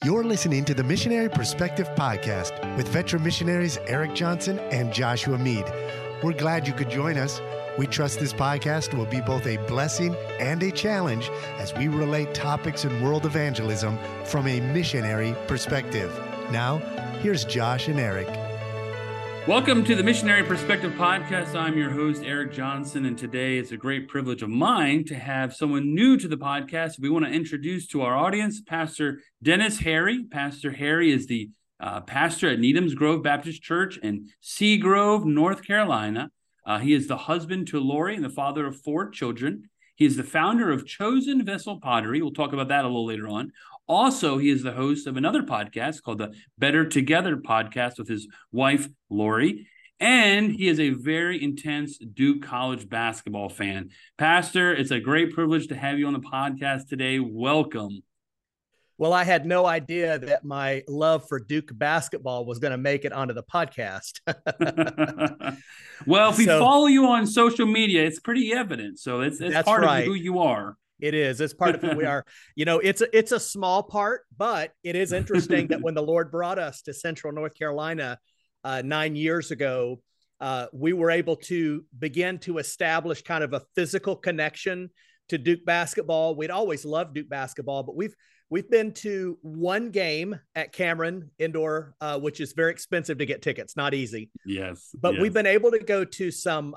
You're listening to the Missionary Perspective Podcast with veteran missionaries Eric Johnson and Joshua Mead. We're glad you could join us. We trust this podcast will be both a blessing and a challenge as we relate topics in world evangelism from a missionary perspective. Now, here's Josh and Eric. Welcome to the Missionary Perspective Podcast. I'm your host, Eric Johnson, and today it's a great privilege of mine to have someone new to the podcast. We want to introduce to our audience Pastor Dennis Harry. Pastor Harry is the pastor at Needham's Grove Baptist Church in Seagrove, North Carolina. He is the husband to Lori and the father of 4 children. He is the founder of Chosen Vessel Pottery. We'll talk about that a little later on. Also, he is the host of another podcast called the Better Together podcast with his wife, Lori. And he is a very intense Duke College basketball fan. Pastor, it's a great privilege to have you on the podcast today. Welcome. Well, I had no idea that my love for Duke basketball was going to make it onto the podcast. Well, if we follow you on social media, it's pretty evident. So it's part right. of who you are. It is. It's part of who we are. You know, it's a small part, but it is interesting that when the Lord brought us to Central North Carolina 9 years ago, we were able to begin to establish kind of a physical connection to Duke basketball. We'd always loved Duke basketball, but we've been to one game at Cameron Indoor, which is very expensive to get tickets. Not easy. Yes. But we've been able to go to some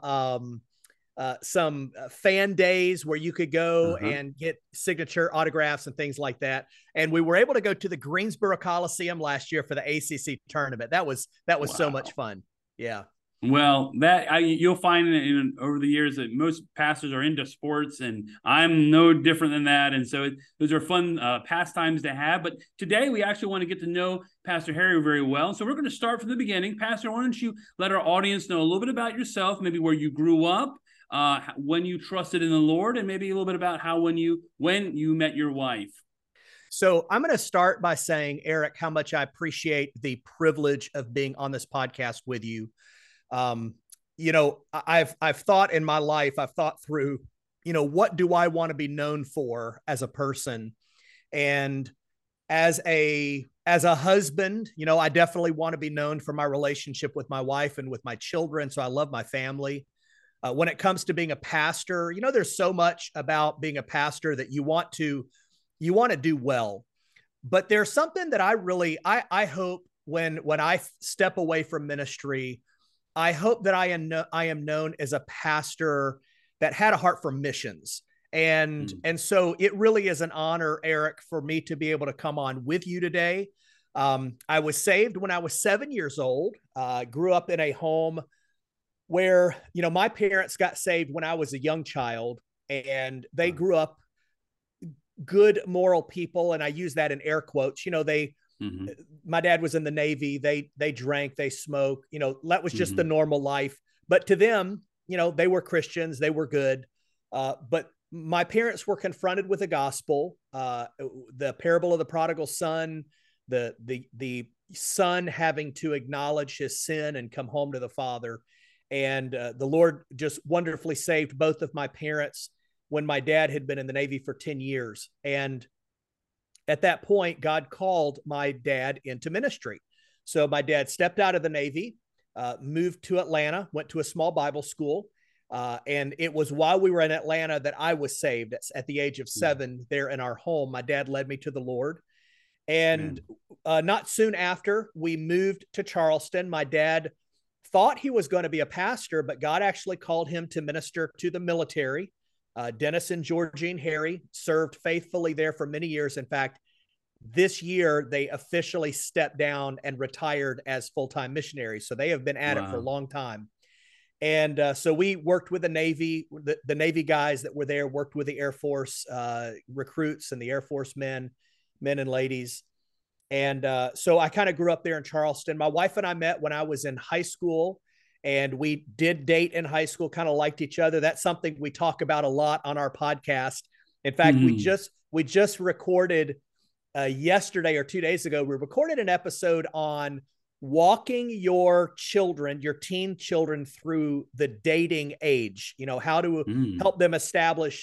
fan days where you could go and get signature autographs and things like that. And we were able to go to the Greensboro Coliseum last year for the ACC tournament. That was so much fun. Yeah. Well, you'll find over the years that most pastors are into sports, and I'm no different than that. And so those are fun pastimes to have. But today we actually want to get to know Pastor Harry very well. So we're going to start from the beginning. Pastor, why don't you let our audience know a little bit about yourself, maybe where you grew up, when you trusted in the Lord, and maybe a little bit about how when you met your wife. So I'm going to start by saying, Eric, how much I appreciate the privilege of being on this podcast with you. You know, I've thought in my life, I've thought through, you know, what do I want to be known for as a person? And as a husband, you know, I definitely want to be known for my relationship with my wife and with my children. So I love my family. When it comes to being a pastor, you know, there's so much about being a pastor that you want to do well, but there's something that I hope when I step away from ministry, I hope that I am known as a pastor that had a heart for missions. And so it really is an honor, Eric, for me to be able to come on with you today. I was saved when I was 7 years old, grew up in a home where, you know, my parents got saved when I was a young child, and they grew up good, moral people. And I use that in air quotes. You know, my dad was in the Navy. They drank, they smoked, you know, that was just the normal life. But to them, you know, they were Christians, they were good. But my parents were confronted with the gospel, the parable of the prodigal son, the son having to acknowledge his sin and come home to the Father. And the Lord just wonderfully saved both of my parents when my dad had been in the Navy for 10 years. And at that point, God called my dad into ministry. So my dad stepped out of the Navy, moved to Atlanta, went to a small Bible school. And it was while we were in Atlanta that I was saved at the age of 7 there in our home. My dad led me to the Lord. And not soon after, we moved to Charleston. My dad thought he was going to be a pastor, but God actually called him to minister to the military. Dennis and Georgine Harry served faithfully there for many years. In fact, this year they officially stepped down and retired as full-time missionaries. So they have been at it for a long time. And so we worked with the Navy, the Navy guys that were there, worked with the Air Force recruits and the Air Force men and ladies. And so I kind of grew up there in Charleston. My wife and I met when I was in high school. And we did date in high school, kind of liked each other. That's something we talk about a lot on our podcast. In fact, we just recorded yesterday or 2 days ago, we recorded an episode on walking your children, your teen children through the dating age, you know, how to help them establish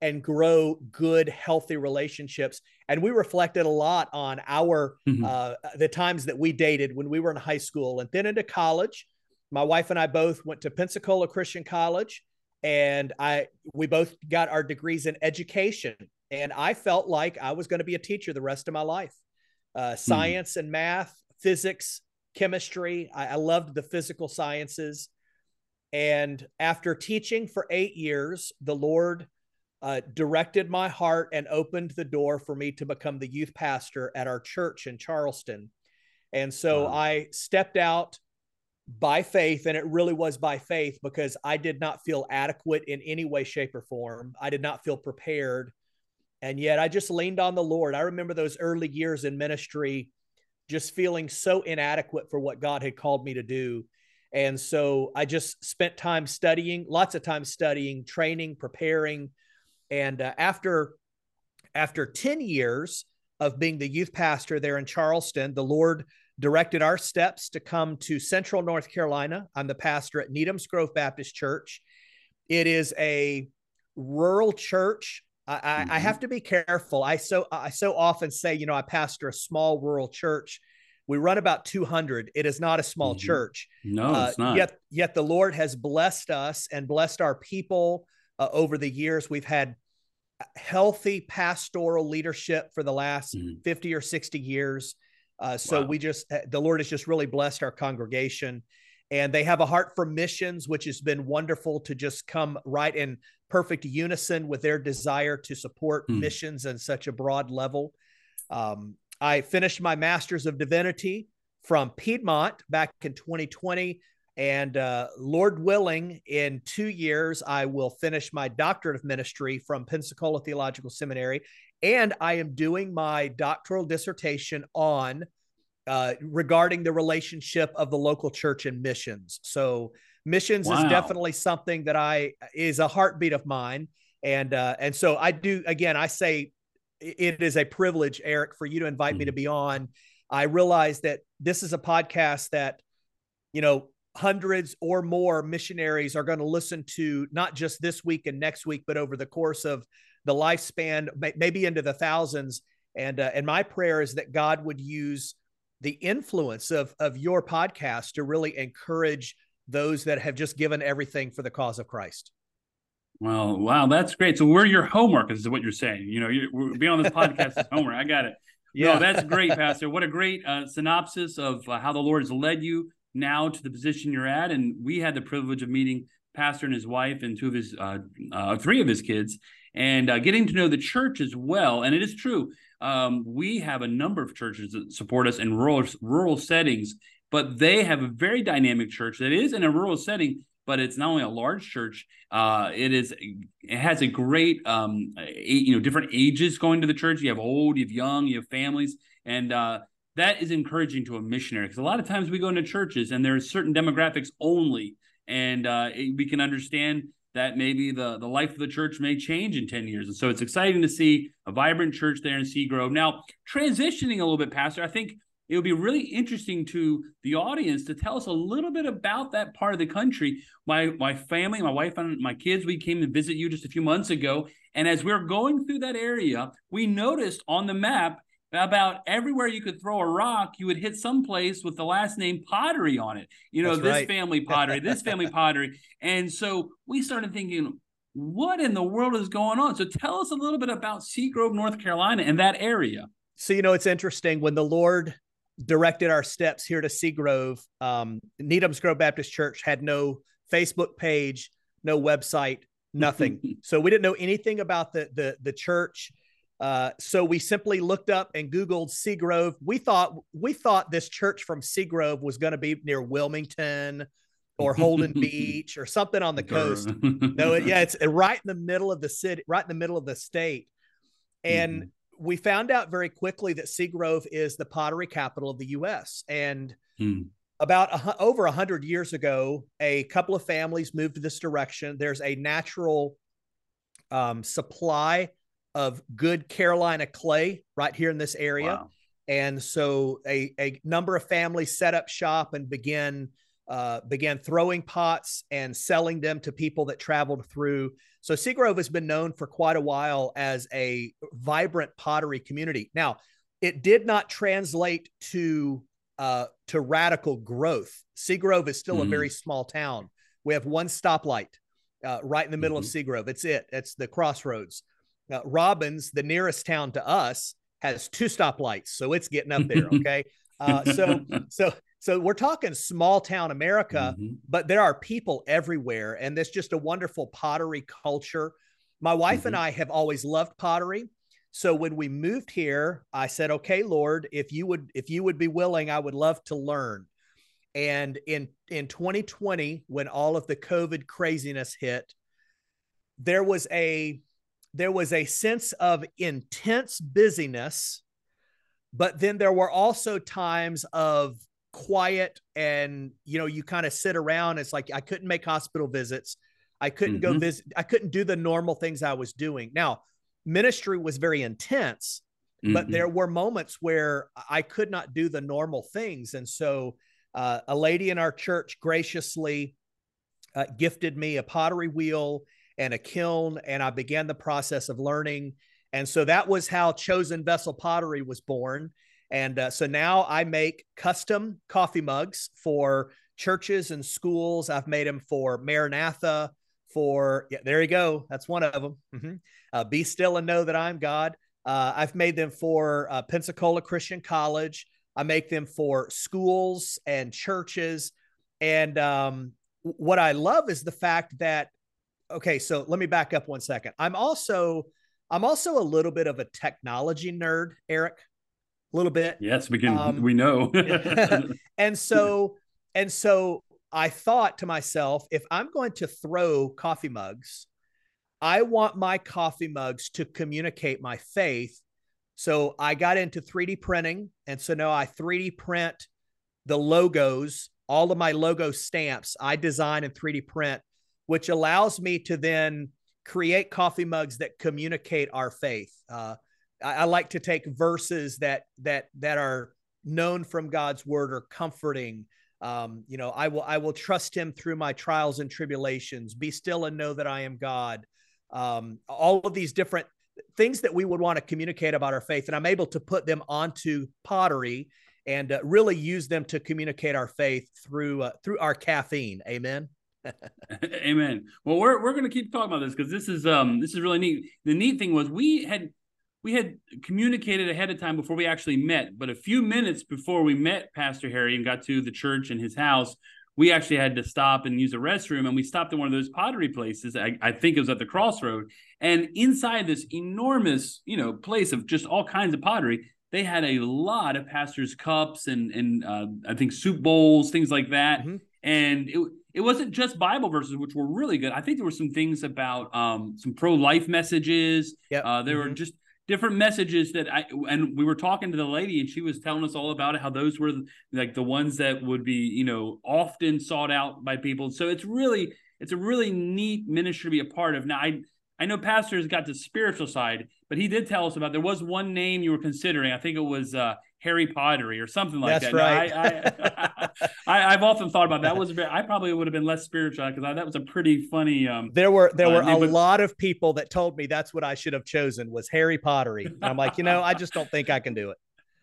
and grow good, healthy relationships. And we reflected a lot on the times that we dated when we were in high school and then into college. My wife and I both went to Pensacola Christian College, and we both got our degrees in education. And I felt like I was going to be a teacher the rest of my life. Science and math, physics, chemistry. I loved the physical sciences. And after teaching for 8 years, the Lord directed my heart and opened the door for me to become the youth pastor at our church in Charleston. And so I stepped out by faith, and it really was by faith, because I did not feel adequate in any way, shape, or form. I did not feel prepared. And yet I just leaned on the Lord. I remember those early years in ministry, just feeling so inadequate for what God had called me to do. And so I just spent time studying, lots of time studying, training, preparing. And after 10 years of being the youth pastor there in Charleston, the Lord directed our steps to come to Central North Carolina. I'm the pastor at Needham's Grove Baptist Church. It is a rural church. I have to be careful. I so often say, I pastor a small rural church. We run about 200. It is not a small church. No, it's not. Yet the Lord has blessed us and blessed our people over the years. We've had healthy pastoral leadership for the last 50 or 60 years. So the Lord has just really blessed our congregation, and they have a heart for missions, which has been wonderful to just come right in perfect unison with their desire to support missions on such a broad level. I finished my Master's of Divinity from Piedmont back in 2020. And Lord willing, in 2 years, I will finish my Doctorate of Ministry from Pensacola Theological Seminary. And I am doing my doctoral dissertation on regarding the relationship of the local church and missions. So missions is definitely something that is a heartbeat of mine. And so I do, again, I say it is a privilege, Eric, for you to invite me to be on. I realize that this is a podcast that, hundreds or more missionaries are going to listen to, not just this week and next week, but over the course of the lifespan, maybe into the thousands. And my prayer is that God would use the influence of your podcast to really encourage those that have just given everything for the cause of Christ. Well, wow, that's great. So we're your homework, is what you're saying. Being on this podcast is homework. I got it. Yeah, no, that's great, Pastor. What a great synopsis of how the Lord has led you now to the position you're at. And we had the privilege of meeting Pastor and his wife and three of his kids, and getting to know the church as well. And it is true. We have a number of churches that support us in rural settings, but they have a very dynamic church that is in a rural setting, but it's not only a large church. It has a great, different ages going to the church. You have old, you have young, you have families. And that is encouraging to a missionary, because a lot of times we go into churches and there's certain demographics only. And we can understand that maybe the life of the church may change in 10 years. And so it's exciting to see a vibrant church there in Seagrove. Now, transitioning a little bit, Pastor, I think it would be really interesting to the audience to tell us a little bit about that part of the country. My family, my wife and my kids, we came to visit you just a few months ago. And as we were going through that area, we noticed on the map about everywhere you could throw a rock, you would hit some place with the last name Pottery on it. That's this right. Family Pottery, this family Pottery. And so we started thinking, what in the world is going on? So tell us a little bit about Seagrove, North Carolina, and that area. So, it's interesting. When the Lord directed our steps here to Seagrove, Needham's Grove Baptist Church had no Facebook page, no website, nothing. So we didn't know anything about the church. So we simply looked up and Googled Seagrove. We thought this church from Seagrove was going to be near Wilmington or Holden Beach or something on the coast. No, it's right in the middle of the city, right in the middle of the state. And we found out very quickly that Seagrove is the pottery capital of the U.S. And about over 100 years ago, a couple of families moved to this direction. There's a natural supply of good Carolina clay right here in this area. Wow. And so a number of families set up shop and began began throwing pots and selling them to people that traveled through. So Seagrove has been known for quite a while as a vibrant pottery community. Now, it did not translate to radical growth. Seagrove is still a very small town. We have one stoplight right in the middle of Seagrove. It's the crossroads. Robbins, the nearest town to us, has 2 stoplights, so it's getting up there. Okay, so we're talking small town America, but there are people everywhere, and there's just a wonderful pottery culture. My wife and I have always loved pottery. So when we moved here, I said, okay, Lord, if you would be willing, I would love to learn. And in 2020, when all of the COVID craziness hit, there was a sense of intense busyness, but then there were also times of quiet, and you kind of sit around. It's like I couldn't make hospital visits. I couldn't go visit. I couldn't do the normal things I was doing. Now, ministry was very intense, but there were moments where I could not do the normal things. And so a lady in our church graciously gifted me a pottery wheel and a kiln, and I began the process of learning. And so that was how Chosen Vessel Pottery was born. And so now I make custom coffee mugs for churches and schools. I've made them for Maranatha, there you go. That's one of them. Be still and know that I'm God. I've made them for Pensacola Christian College. I make them for schools and churches. And what I love is the fact that, okay, so let me back up 1 second. I'm also a little bit of a technology nerd, Eric. A little bit. Yes, we know. And so I thought to myself, if I'm going to throw coffee mugs, I want my coffee mugs to communicate my faith. So I got into 3D printing. And so now I 3D print the logos, all of my logo stamps I design and 3D print, which allows me to then create coffee mugs that communicate our faith. I like to take verses that are known from God's word or comforting. I will trust him through my trials and tribulations. Be still and know that I am God. All of these different things that we would want to communicate about our faith. And I'm able to put them onto pottery and really use them to communicate our faith through our caffeine. Amen. Amen. Well, we're going to keep talking about this because this is really neat. The neat thing was we had communicated ahead of time before we actually met, but a few minutes before we met Pastor Harry and got to the church and his house, we actually had to stop and use a restroom, and we stopped at one of those pottery places. I think it was at the Crossroad, and inside this enormous, place of just all kinds of pottery, they had a lot of pastors' cups and I think soup bowls, things like that. And it wasn't just Bible verses, which were really good. I think there were some things about some pro-life messages. There were just different messages and we were talking to the lady, and she was telling us all about it, how those were like the ones that would be, often sought out by people. So it's a really neat ministry to be a part of. Now, I know Pastor has got the spiritual side, but he did tell us about, there was one name you were considering. I think it was Harry Pottery or something like that. That's right. I've often thought about that. I probably would have been less spiritual because that was a pretty funny. There were a lot of people that told me that's what I should have chosen was Harry Pottery. And I'm like, I just don't think I can do it.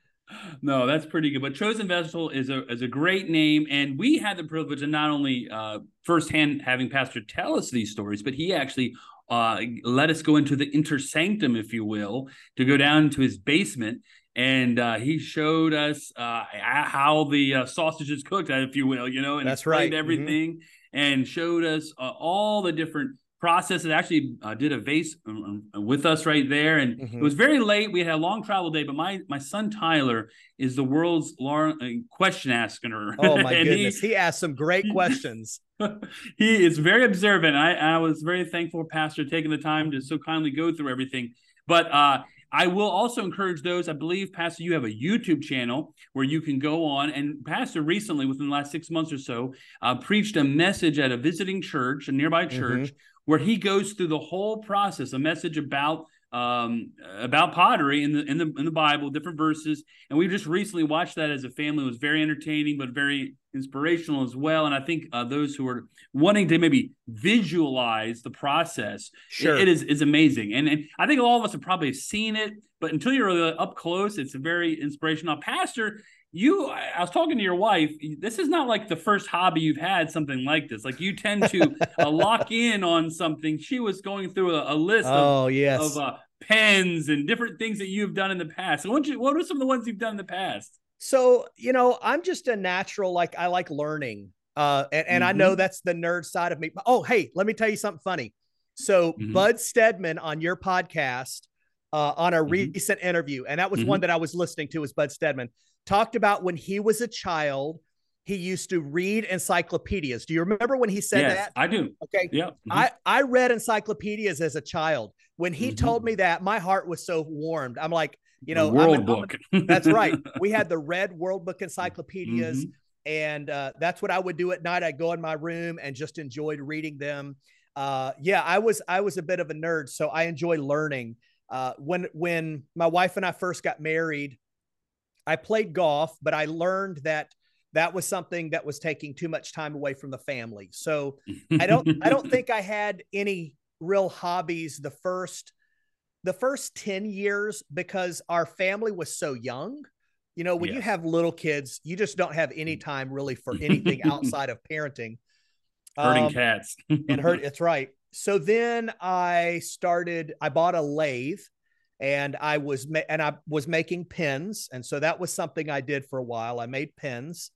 No, that's pretty good. But Chosen Vessel is a great name, and we had the privilege of not only firsthand having Pastor tell us these stories, but he actually let us go into the inner sanctum, if you will, to go down to his basement. And he showed us how the sausage is cooked, if you will, and that's right. Everything, and showed us all the different processes. Actually, did a vase with us right there, and it was very late. We had a long travel day, but my son Tyler is the world's question asker. Oh my goodness, he asked some great questions. He is very observant. I was very thankful for Pastor taking the time to so kindly go through everything, but. I will also encourage those. I believe, Pastor, you have a YouTube channel where you can go on. And Pastor recently, within the last 6 months or so, preached a message at a visiting church, a nearby church, where he goes through the whole process, a message about pottery in the Bible, different verses. And we just recently watched that as a family. It was very entertaining, but very inspirational as well. And I think those who are wanting to maybe visualize the process, Sure. it is amazing. And I think all of us have probably seen it, but until you're really up close, it's very inspirational. Pastor, I was talking to your wife. This is not like the first hobby you've had, something like this. Like you tend to lock in on something. She was going through a list of pens and different things that you've done in the past. So what are some of the ones you've done in the past? So, I'm just a natural, I like learning. And I know that's the nerd side of me. Oh, hey, let me tell you something funny. So Bud Stedman on your podcast, on a recent interview, and that was one that I was listening to, was Bud Stedman, talked about when he was a child, he used to read encyclopedias. Do you remember when he said that? I do. Okay. Yeah. I read encyclopedias as a child. When he told me that, my heart was so warmed. I'm like, World Book. That's right. We had the red World Book encyclopedias, and that's what I would do at night. I'd go in my room and just enjoyed reading them. I was a bit of a nerd, so I enjoy learning. When my wife and I first got married, I played golf, but I learned that was something that was taking too much time away from the family. So I don't think I had any real hobbies the first 10 years, because our family was so young. When you have little kids, you just don't have any time really for anything outside of parenting. Herding cats. It's right. So then I bought a lathe, and I was making pens. And so that was something I did for a while. I made pens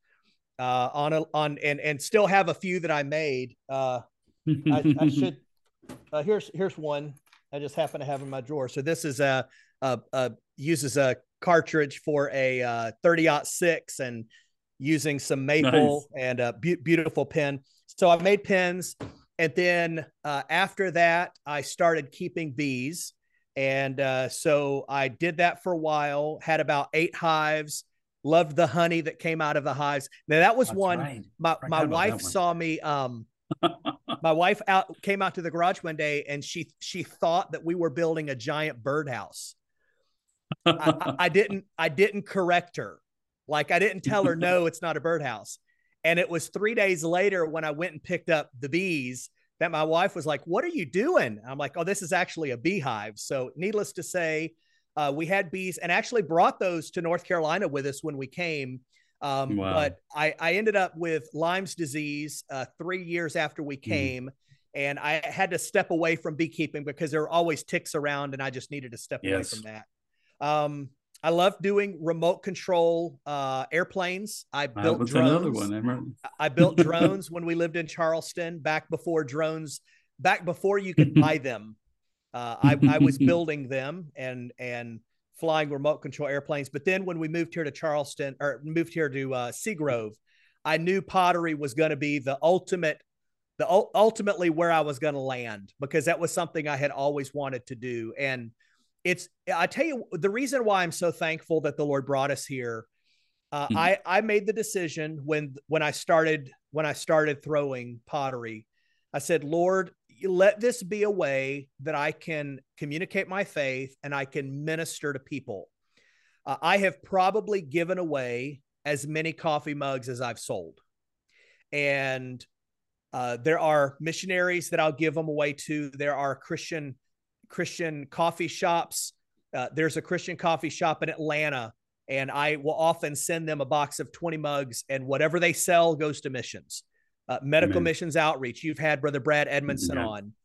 and still have a few that I made. I should, here's one I just happen to have in my drawer. So this is uses a cartridge for a 30-06 and using some maple and a beautiful pen. So I made pens. And then after that, I started keeping bees. And so I did that for a while, had about 8 hives, loved the honey that came out of the hives. Now that was my wife saw me. My wife came out to the garage one day, and she thought that we were building a giant birdhouse. I didn't correct her. I didn't tell her, no, it's not a birdhouse. And it was 3 days later when I went and picked up the bees that my wife was like, "What are you doing?" I'm like, "Oh, this is actually a beehive." So needless to say, we had bees, and actually brought those to North Carolina with us when we came. Wow. But I ended up with Lyme's disease 3 years after we came, and I had to step away from beekeeping because there were always ticks around, and I just needed to step away from that. I love doing remote control airplanes. I built drones. Another one. I built drones when we lived in Charleston, back before you could buy them. I was building them and flying remote control airplanes. But then when we moved here to Charleston, or moved here to Seagrove, I knew pottery was going to be ultimately where I was going to land, because that was something I had always wanted to do. And I tell you, the reason why I'm so thankful that the Lord brought us here, I made the decision when I started throwing pottery. I said, "Lord, let this be a way that I can communicate my faith and I can minister to people." I have probably given away as many coffee mugs as I've sold. And there are missionaries that I'll give them away to. There are Christian coffee shops. There's a Christian coffee shop in Atlanta, and I will often send them a box of 20 mugs, and whatever they sell goes to missions, medical missions outreach. You've had Brother Brad Edmondson on.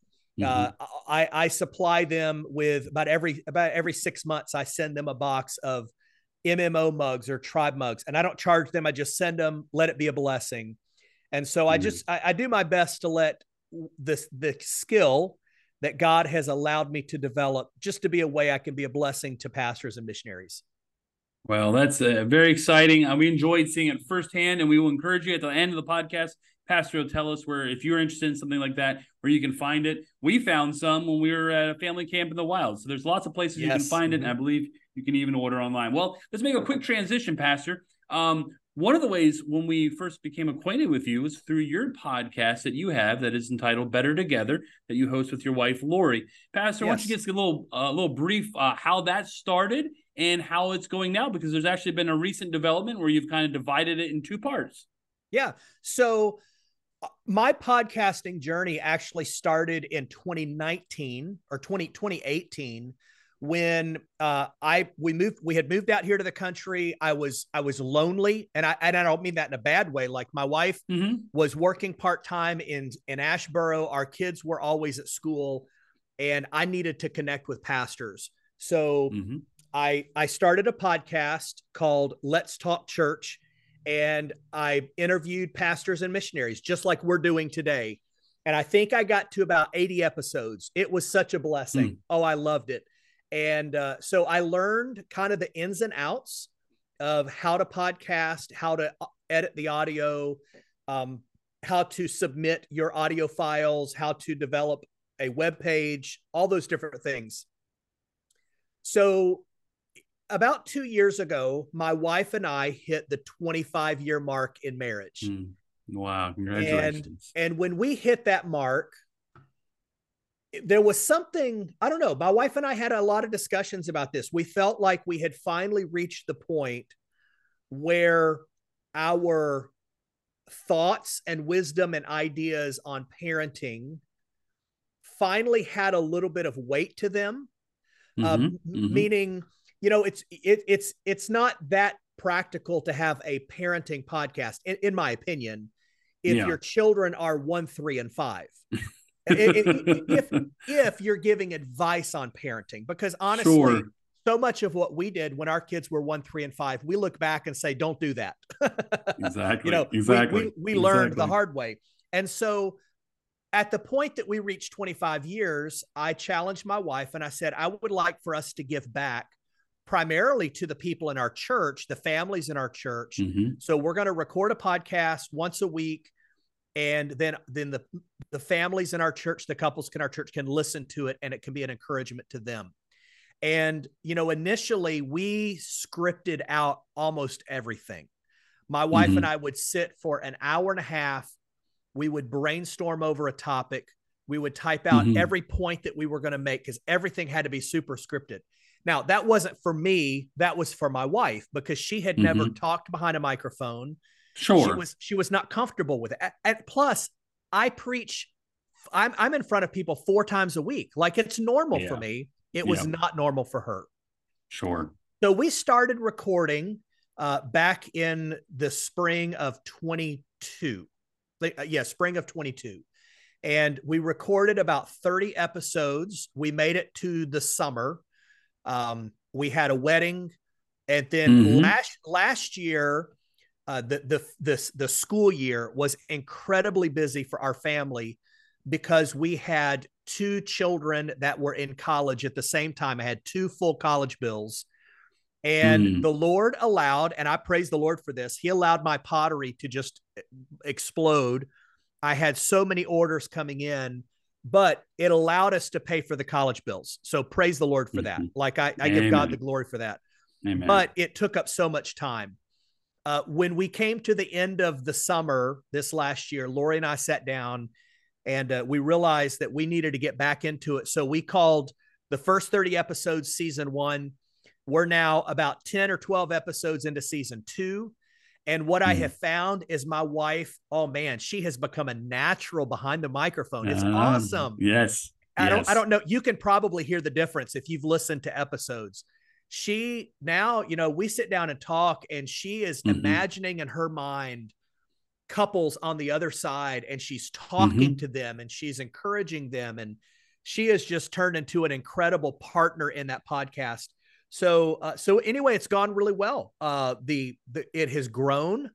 I supply them with about every 6 months. I send them a box of MMO mugs or tribe mugs, and I don't charge them. I just send them, let it be a blessing. And so I do my best to let the skill that God has allowed me to develop just to be a way I can be a blessing to pastors and missionaries. Well, that's very exciting. We enjoyed seeing it firsthand, and we will encourage you at the end of the podcast. Pastor will tell us where, if you're interested in something like that, where you can find it. We found some when we were at a family camp in the wild. So there's lots of places you can find it, and I believe you can even order online. Well, let's make a quick transition, Pastor. One of the ways when we first became acquainted with you was through your podcast that you have that is entitled Better Together, that you host with your wife, Lori. Pastor, why don't you give us a little brief how that started and how it's going now, because there's actually been a recent development where you've kind of divided it in 2 parts. Yeah. So my podcasting journey actually started in 2019 or 2018 when we had moved out here to the country. I was lonely, and I don't mean that in a bad way. Like, my wife was working part-time in Asheboro. Our kids were always at school, and I needed to connect with pastors. So I started a podcast called Let's Talk Church, and I interviewed pastors and missionaries just like we're doing today. And I think I got to about 80 episodes. It was such a blessing. Oh, I loved it. And so I learned kind of the ins and outs of how to podcast, how to edit the audio, how to submit your audio files, how to develop a web page, all those different things. So about 2 years ago, my wife and I hit the 25-year mark in marriage. Wow. Congratulations. And when we hit that mark, there was something, I don't know, my wife and I had a lot of discussions about this. We felt like we had finally reached the point where our thoughts and wisdom and ideas on parenting finally had a little bit of weight to them. Meaning, you know, it's not that practical to have a parenting podcast, in my opinion, if your children are 1, 3, and 5. if you're giving advice on parenting, because honestly, so much of what we did when our kids were 1, 3, and 5, we look back and say, don't do that. Exactly. You know, we learned the hard way. And so at the point that we reached 25 years, I challenged my wife and I said, I would like for us to give back primarily to the people in our church, the families in our church. So we're going to record a podcast once a week. And then the families in our church, the couples in our church can listen to it, and it can be an encouragement to them. And, you know, initially we scripted out almost everything. My wife and I would sit for an hour and a half. We would brainstorm over a topic. We would type out every point that we were going to make, because everything had to be super scripted. Now, that wasn't for me. That was for my wife, because she had never talked behind a microphone. She was not comfortable with it. And plus, I preach. I'm in front of people 4 times a week. Like, it's normal for me. It was not normal for her. Sure. So we started recording back in the spring of 22. Spring of 22. And we recorded about 30 episodes. We made it to the summer. We had a wedding. And then last year, the school year was incredibly busy for our family, because we had 2 children that were in college at the same time. I had 2 full college bills. And the Lord allowed, and I praise the Lord for this, He allowed my pottery to just explode. I had so many orders coming in, but it allowed us to pay for the college bills. So praise the Lord for that. Like, I give God the glory for that. Amen. But it took up so much time. When we came to the end of the summer this last year, Lori and I sat down, and we realized that we needed to get back into it. So we called the first 30 episodes season 1. We're now about 10 or 12 episodes into season 2. And what I have found is my wife, oh man, she has become a natural behind the microphone. It's awesome. Yes. I don't know. You can probably hear the difference if you've listened to episodes. She now, you know, we sit down and talk, and she is imagining in her mind couples on the other side, and she's talking to them, and she's encouraging them. And she has just turned into an incredible partner in that podcast. So anyway, it's gone really well. It has grown.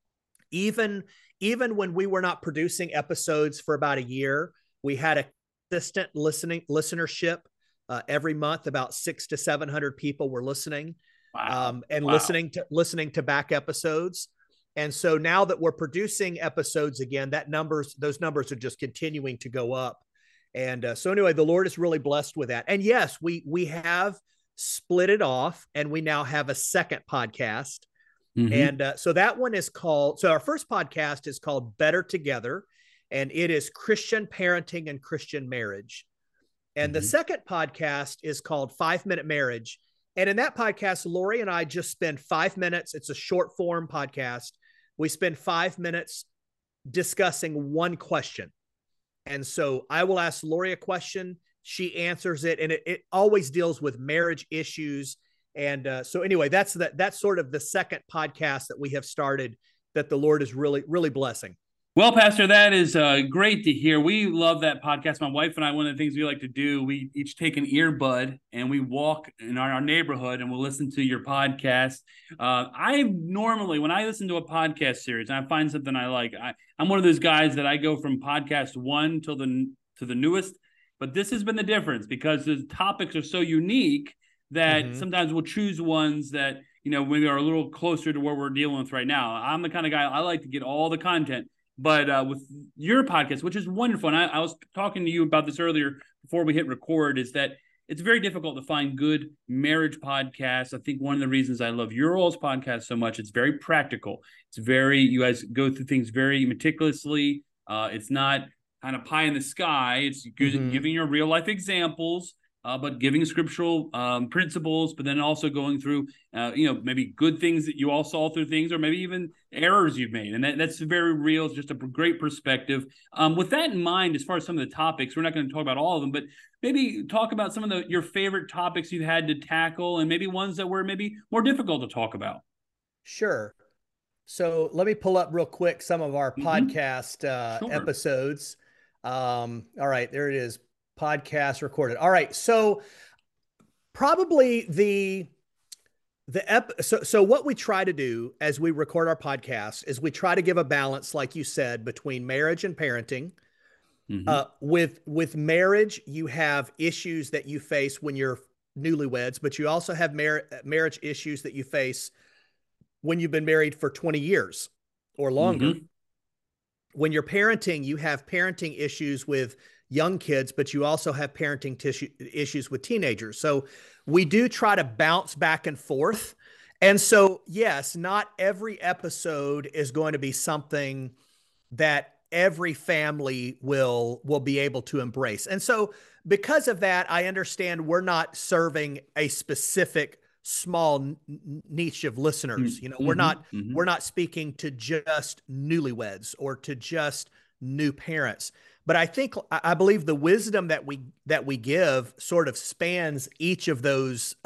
Even when we were not producing episodes for about a year, we had a consistent listenership. Every month, about 600 to 700 people were listening, listening to back episodes. And so now that we're producing episodes again, those numbers are just continuing to go up. And so anyway, the Lord is really blessed with that. And yes, we have split it off, and we now have a second podcast. And so that one is called, so our first podcast is called Better Together, and it is Christian parenting and Christian marriage. And the second podcast is called 5-Minute Marriage. And in that podcast, Lori and I just spend 5 minutes. It's a short form podcast we spend 5 minutes discussing one question. And so I will ask Lori a question. She answers it, and it always deals with marriage issues. And so anyway, that's sort of the second podcast that we have started that the Lord is really, really blessing. Well, Pastor, that is great to hear. We love that podcast. My wife and I, one of the things we like to do, we each take an earbud and we walk in our neighborhood and we'll listen to your podcast. I normally, when I listen to a podcast series and I find something I like, I'm one of those guys that I go from podcast one to the newest. But this has been the difference because the topics are so unique that sometimes we'll choose ones that, maybe are a little closer to what we're dealing with right now. I'm the kind of guy, I like to get all the content. But with your podcast, which is wonderful, and I was talking to you about this earlier before we hit record, is that it's very difficult to find good marriage podcasts. I think one of the reasons I love your all's podcast so much, it's very practical. You guys go through things very meticulously. It's not kind of pie in the sky. It's giving you real life examples, but giving scriptural principles, but then also going through, maybe good things that you all saw through things, or maybe even errors you've made. And that's very real. It's just a great perspective. With that in mind, as far as some of the topics, we're not going to talk about all of them, but maybe talk about some of your favorite topics you've had to tackle, and maybe ones that were maybe more difficult to talk about. Sure. So let me pull up real quick some of our podcast episodes. All right, there it is. Podcast recorded. All right. So probably so what we try to do as we record our podcast is we try to give a balance, like you said, between marriage and parenting. With marriage, you have issues that you face when you're newlyweds, but you also have marriage issues that you face when you've been married for 20 years or longer. When you're parenting, you have parenting issues with young kids, but you also have parenting issues with teenagers. So we do try to bounce back and forth. And so, yes, not every episode is going to be something that every family will be able to embrace. And so because of that, I understand we're not serving a specific small niche of listeners. We're not speaking to just newlyweds or to just new parents. But I believe the wisdom that we give sort of spans each of those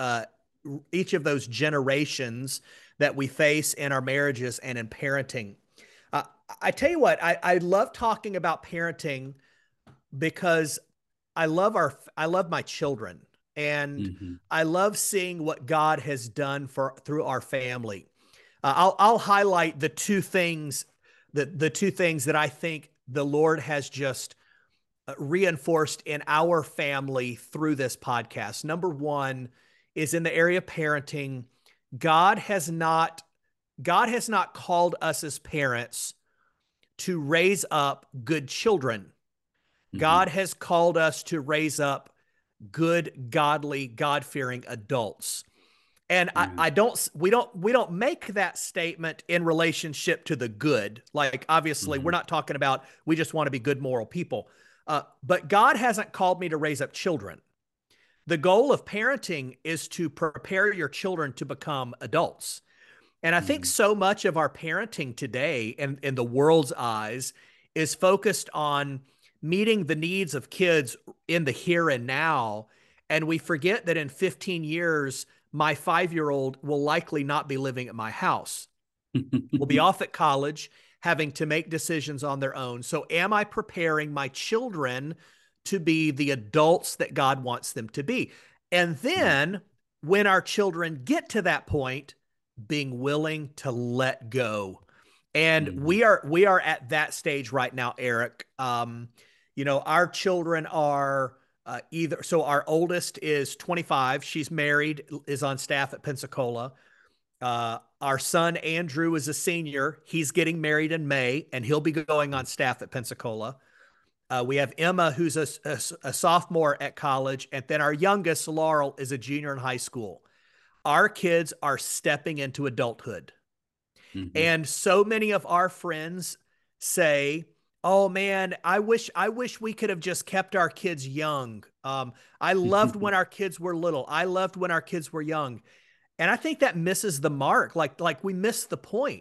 generations that we face in our marriages and in parenting. I tell you what, I love talking about parenting because I love my children, and I love seeing what God has done through our family. I'll highlight the two things that I think the Lord has just reinforced in our family through this podcast. Number one is in the area of parenting. God has not called us as parents to raise up good children. God has called us to raise up good, godly, God-fearing adults. And we don't make that statement in relationship to the good. Like, obviously, we're not talking about we just want to be good moral people. But God hasn't called me to raise up children. The goal of parenting is to prepare your children to become adults. And I think so much of our parenting today, in the world's eyes, is focused on meeting the needs of kids in the here and now. And we forget that in 15 years, my 5-year-old will likely not be living at my house. We'll be off at college, having to make decisions on their own. So am I preparing my children to be the adults that God wants them to be? And then when our children get to that point, being willing to let go. And we are at that stage right now, Eric. Our children are so our oldest is 25. She's married, is on staff at Pensacola. Our son, Andrew, is a senior. He's getting married in May, and he'll be going on staff at Pensacola. We have Emma, who's a sophomore at college. And then our youngest, Laurel, is a junior in high school. Our kids are stepping into adulthood. And so many of our friends say, oh man, I wish we could have just kept our kids young. I loved when our kids were little. I loved when our kids were young. And I think that misses the mark. Like we miss the point.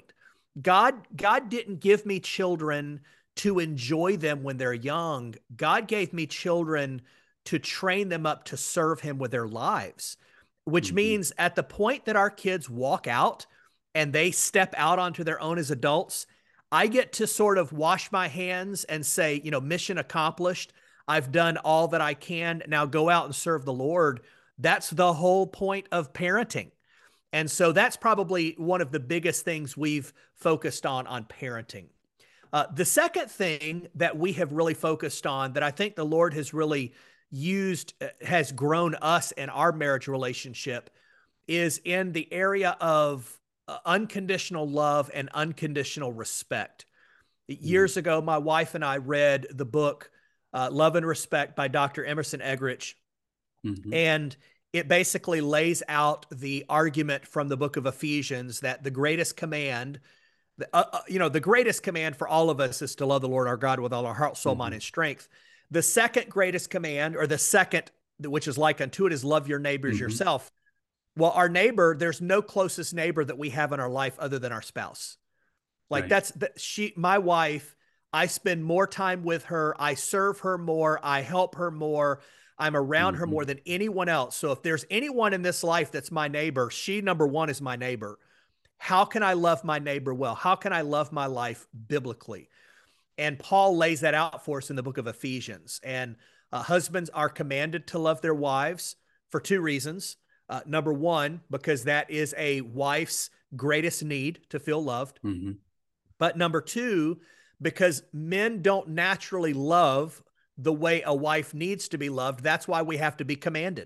God didn't give me children to enjoy them when they're young. God gave me children to train them up to serve him with their lives, which means at the point that our kids walk out and they step out onto their own as adults, I get to sort of wash my hands and say, mission accomplished. I've done all that I can. Now go out and serve the Lord. That's the whole point of parenting. And so that's probably one of the biggest things we've focused on parenting. The second thing that we have really focused on that I think the Lord has really used, has grown us in our marriage relationship, is in the area of unconditional love and unconditional respect. Years ago, my wife and I read the book Love and Respect by Dr. Emerson Eggerichs. And it basically lays out the argument from the book of Ephesians that the greatest command, the greatest command for all of us is to love the Lord our God with all our heart, soul, mind, and strength. The second greatest command, or the second, which is like unto it, is love your neighbors yourself. Well, our neighbor, there's no closest neighbor that we have in our life other than our spouse. Like my wife, I spend more time with her. I serve her more. I help her more. I'm around her more than anyone else. So if there's anyone in this life that's my neighbor, she, number one, is my neighbor. How can I love my neighbor well? How can I love my life biblically? And Paul lays that out for us in the book of Ephesians. And husbands are commanded to love their wives for two reasons. Number one, because that is a wife's greatest need, to feel loved. But number two, because men don't naturally love the way a wife needs to be loved. That's why we have to be commanded.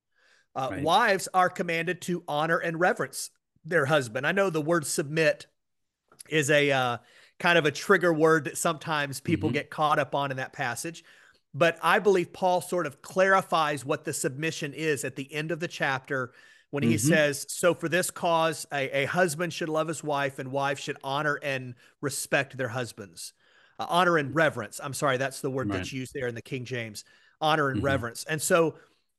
Wives are commanded to honor and reverence their husband. I know the word submit is a kind of a trigger word that sometimes people get caught up on in that passage. But I believe Paul sort of clarifies what the submission is at the end of the chapter when he says, so for this cause, a husband should love his wife and wives should honor and respect their husbands. Honor and reverence. I'm sorry, that's the word that's used there in the King James. Honor and reverence. And so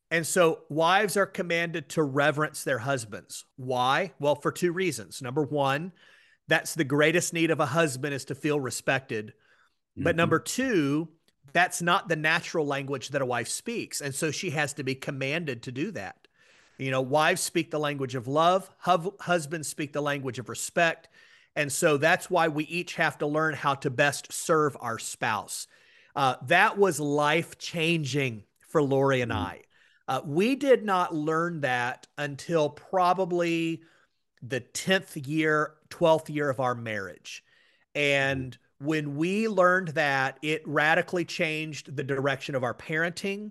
wives are commanded to reverence their husbands. Why? Well, for two reasons. Number one, that's the greatest need of a husband, is to feel respected. But number two, that's not the natural language that a wife speaks. And so she has to be commanded to do that. Wives speak the language of love. Husbands speak the language of respect. And so that's why we each have to learn how to best serve our spouse. That was life-changing for Lori and I. We did not learn that until probably the 10th year, 12th year of our marriage. And when we learned that, it radically changed the direction of our parenting.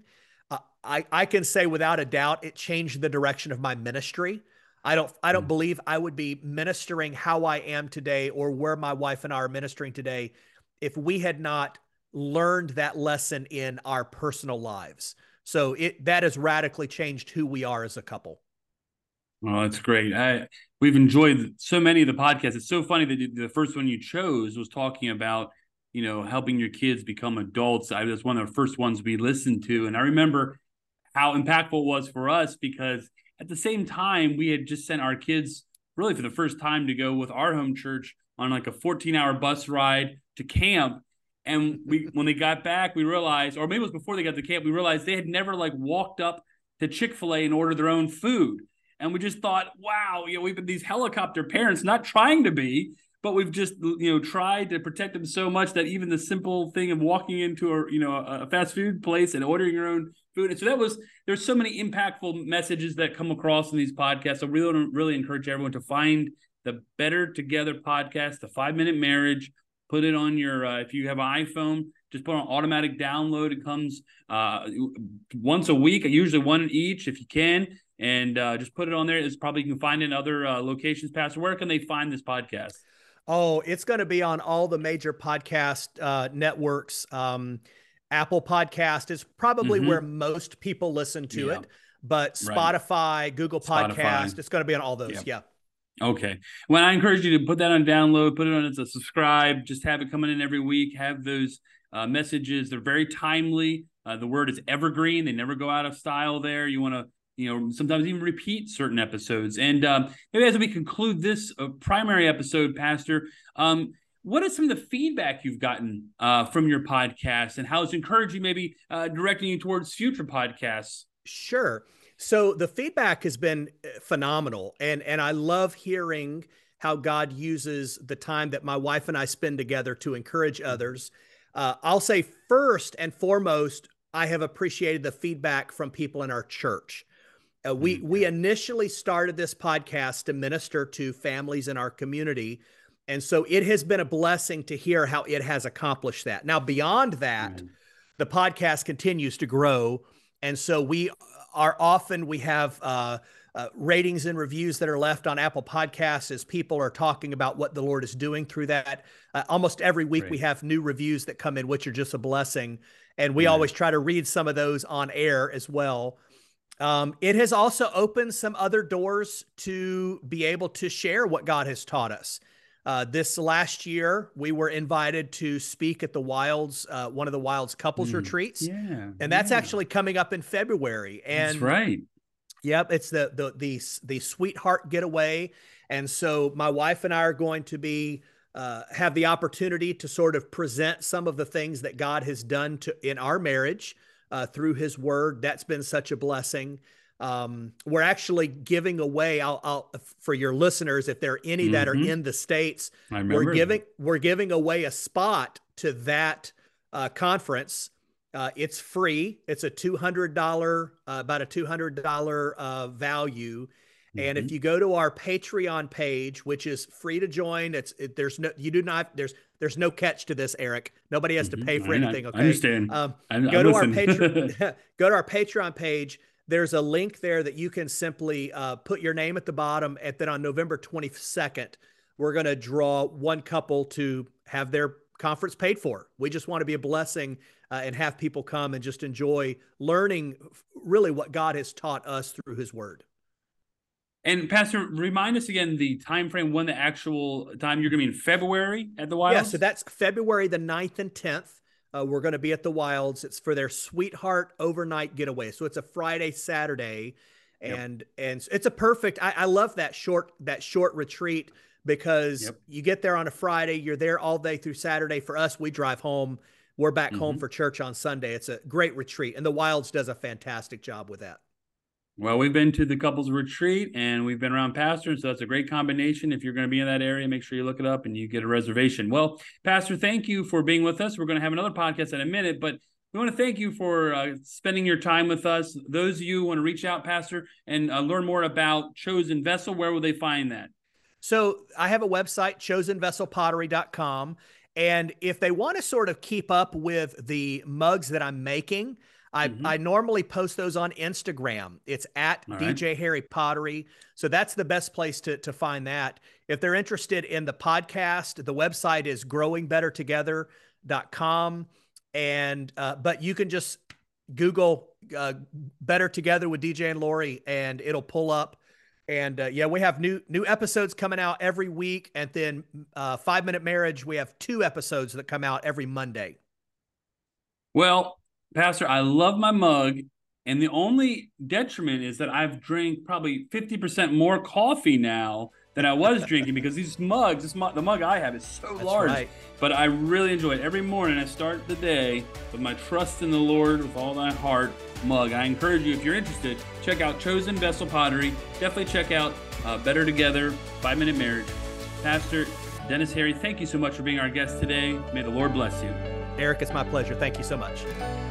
I can say without a doubt, it changed the direction of my ministry. I don't believe I would be ministering how I am today or where my wife and I are ministering today if we had not learned that lesson in our personal lives. So that has radically changed who we are as a couple. Oh, that's great. We've enjoyed so many of the podcasts. It's so funny that the first one you chose was talking about, helping your kids become adults. That's one of the first ones we listened to. And I remember how impactful it was for us because at the same time, we had just sent our kids really for the first time to go with our home church on like a 14-hour bus ride to camp. And when they got back, we realized, or maybe it was before they got to camp, we realized they had never walked up to Chick-fil-A and ordered their own food. And we just thought, wow, we've been these helicopter parents, not trying to be, but we've just, tried to protect them so much that even the simple thing of walking into a fast food place and ordering your own food. And so there's so many impactful messages that come across in these podcasts. So really, really encourage everyone to find the Better Together podcast, the 5-Minute Marriage. Put it on your, if you have an iPhone, just put on automatic download. It comes once a week, usually one each if you can. And just put it on there. It's probably you can find it in other locations. Pastor, where can they find this podcast? Oh, it's going to be on all the major podcast networks. Apple Podcast is probably where most people listen to it, but Spotify, Google Podcast, it's going to be on all those. Yeah. Okay. Well, I encourage you to put that on download, put it on as a subscribe, just have it coming in every week, have those messages. They're very timely. The word is evergreen. They never go out of style there. You want to, sometimes even repeat certain episodes. And maybe as we conclude this primary episode, Pastor, what is some of the feedback you've gotten from your podcast, and how it's encouraging, maybe directing you towards future podcasts? Sure. So the feedback has been phenomenal. And I love hearing how God uses the time that my wife and I spend together to encourage others. I'll say first and foremost, I have appreciated the feedback from people in our church. We initially started this podcast to minister to families in our community. And so it has been a blessing to hear how it has accomplished that. Now, beyond that, the podcast continues to grow. And so we have ratings and reviews that are left on Apple Podcasts as people are talking about what the Lord is doing through that. Almost every week we have new reviews that come in, which are just a blessing. And we always try to read some of those on air as well. It has also opened some other doors to be able to share what God has taught us. This last year, we were invited to speak at the Wilds, one of the Wilds couples retreats. And that's actually coming up in February. And that's right. Yep. It's the Sweetheart Getaway. And so my wife and I are going to have the opportunity to sort of present some of the things that God has done in our marriage through his word. That's been such a blessing. We're actually giving away, for your listeners, if there are any that are in the States, we're giving away a spot to that conference. It's free. It's about a $200 value. And if you go to our Patreon page, which is free to join, there's no catch to this, Eric. Nobody has to pay for anything. Okay. I understand. Go to our Patreon page. There's a link there that you can simply put your name at the bottom. And then on November 22nd, we're going to draw one couple to have their conference paid for. We just want to be a blessing and have people come and just enjoy learning really what God has taught us through his word. And Pastor, remind us again the time frame, when the actual time you're going to be in February at the Wilds? Yeah, so that's February the 9th and 10th. We're going to be at the Wilds. It's for their Sweetheart Overnight Getaway. So it's a Friday, Saturday, and it's a perfect. I love that short retreat because you get there on a Friday, you're there all day through Saturday. For us, we drive home. We're back home for church on Sunday. It's a great retreat, and the Wilds does a fantastic job with that. Well, we've been to the couples retreat and we've been around Pastor, so that's a great combination. If you're going to be in that area, make sure you look it up and you get a reservation. Well, Pastor, thank you for being with us. We're going to have another podcast in a minute, but we want to thank you for spending your time with us. Those of you who want to reach out, Pastor, and learn more about Chosen Vessel, where will they find that? So I have a website, chosenvesselpottery.com. And if they want to sort of keep up with the mugs that I'm making, I normally post those on Instagram. It's at DJ Harry Pottery. So that's the best place to find that. If they're interested in the podcast, the website is growingbettertogether.com. And, but you can just Google Better Together with DJ and Lori and it'll pull up. And we have new episodes coming out every week. And then 5 Minute Marriage, we have 2 episodes that come out every Monday. Well, Pastor, I love my mug, and the only detriment is that I've drank probably 50% more coffee now than I was drinking because these mugs, the mug I have is so large. Right. But I really enjoy it. Every morning I start the day with my trust in the Lord with all my heart mug. I encourage you, if you're interested, check out Chosen Vessel Pottery. Definitely check out Better Together, 5 Minute Marriage. Pastor Dennis Harry, thank you so much for being our guest today. May the Lord bless you. Eric, it's my pleasure. Thank you so much.